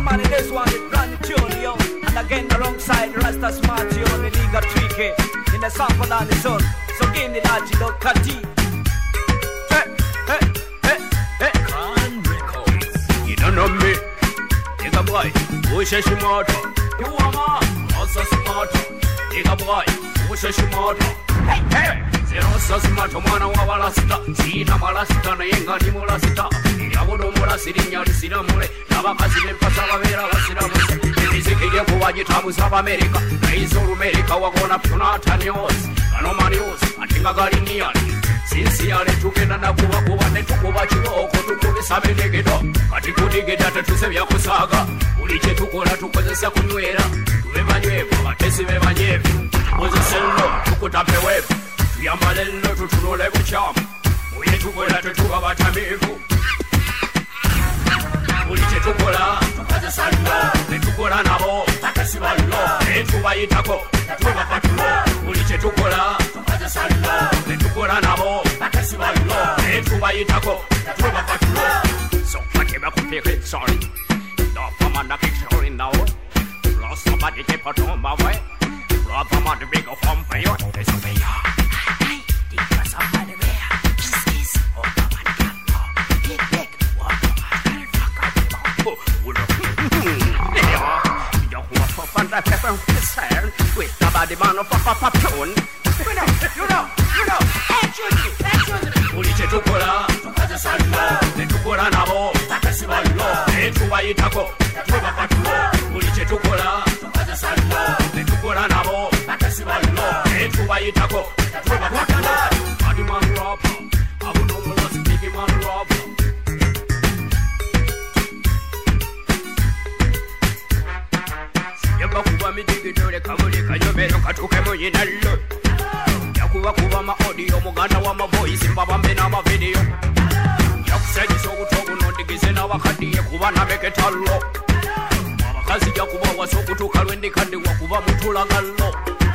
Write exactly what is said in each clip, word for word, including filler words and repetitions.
man, this one is brand new tune, yo. And again, alongside the Rasta Smart, yo, the League of Tricky, in the sample and the sun. So game the large, you don't cut deep. Hey, hey, hey, hey. Can Records. You don't know me. Nigga boy, push a shimoto. You are man, also smart. Nigga boy, push a shimoto. Hey, hey. Zero so smart, mwana wa walasita. Sina malasita na yenga ni mulasita. Yabudo mulasiri nyali sira mule. Nabakazi bempasa babera basira mule. Emiziki gye kuwagitabuza America. Naizuru America wakona Pionata News. Kanoma News, atinga gali niyali. Sincerely tugenda nakuba kuba ne tukuba kiroko tukubisa benegedo. Kati kudigeda tetusebya kusaga. Buli kye tukola tukozesa kunywera. Tube banywevu, batesi be banyevu. Muzisello, tukutape wevu. Tuyambale nno tutunule buchamu. Muye tukola tetuba batamivu. Buli kye tukola tukozesa nno. Ne tukola nabo, batesi ballo. Ne tubayitako, tuba patulo. Buli kye tukola tukozesa nno. Ne tukola nabo, batesi ballo. Ne tubayitako, tuba patulo. So bakeba kupeke sorry. Don't man keep sorry now. Lost somebody keep out on my way. Rob from the big of home for you. It's over here. Hey, because of money where. Kiss kiss. Oh, come on, come on. Hit back. Walk on. Fuck up. Oh, oh, yeah. You want to find that pepper sale with the body man of a papa tone. You know, you know, you know. Actually, actually. Buli kye tukola tukozesa nno. Ne tukola nabo batesi ballo. Ne tubayitako tuba patulo. Buli kye tukola tukozesa nno. Ne tukola nabo batesi ballo. Ne tubayitako tuba patulo. Body man rapper, abuno mulasi big man rapper. Yamba kuba midigidole kabuli kanyobero katuke mu yinallo. Yakuba kuba ma audio muganda wa ma voice mbabambe na ma video. Yakusajisa okutogo nondigize na wakadiye kuba na beketallo. Abakazi jakuba wasokutuka lwendikadde wakuba mutula gallo.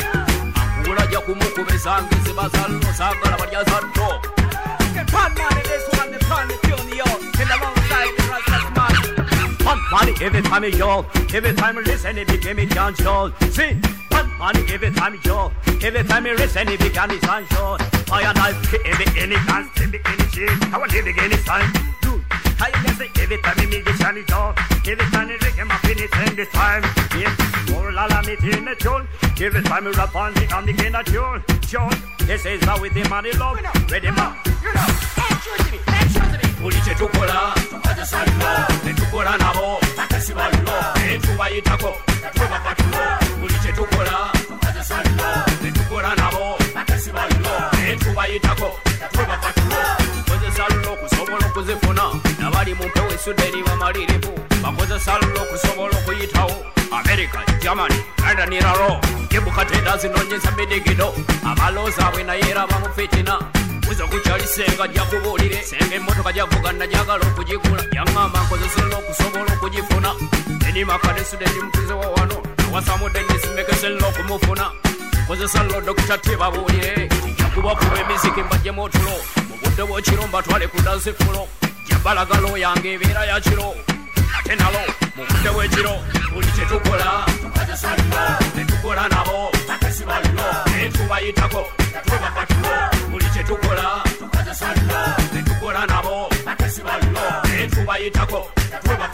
Akula jakumukubeza ngize bazallo sagala balya zaddo. One man in this one, the planet tune, yo. In the long side, the Rasta Smart. One money every time yo. Every time I listen it became a chance yo. See, one money every time yo. Every time I listen it became a chance yo. I and I every any dance, every any shit. I want every any time. Dude, how you can say every time I meet the chance yo. Every time I make him a finish in this time. Yeah, more la la me in the tune. Every time I rap on the I'm the kind of tune. Tune. This is how we the money love. Ready ma. You know, action to me, action to me. Buli kye tukola tukozesa nno. Ne tukola nabo batesi ballo. Ne tubayitako tuba patulo. Buli kye tukola tukozesa nno. Ne tukola nabo batesi ballo. Ne tubayitako tuba patulo. Bakozesa nno okusobola okuzifuna. Nabali mu mpewo esudde bamalirivu. Bakozesa nno okusobola okuyitawo. America, Germany, Canada niraro. Kebukatenda zinonyeza midigido. Abalooza abwe naye era bamufitina. Uzo kuchali senga jakubulire. Senga emotoka javuga na jagala okugigula. Yangamba nkozesera okusobola okugifuna. Eni makane student mpuzo wa wano. Wasamude nyesimekesera okumufuna. Nkozesera Doctor Tebabulire. Jakuba kuba emiziki mbajje motulo. Mu budde bw'ekiromba twale ku dance floor. Jabalagalo yange ebeera ya kiro. Ate nalo mu budde bw'ekiro. Buli kye tukola tukozesa nno. Ne tukola nabo batesi ballo. Ne tubayitako tuba patulo. Buli kye tukola tukozesa nno. Ne tukola nabo batesi ballo. Ne tubayitako tuba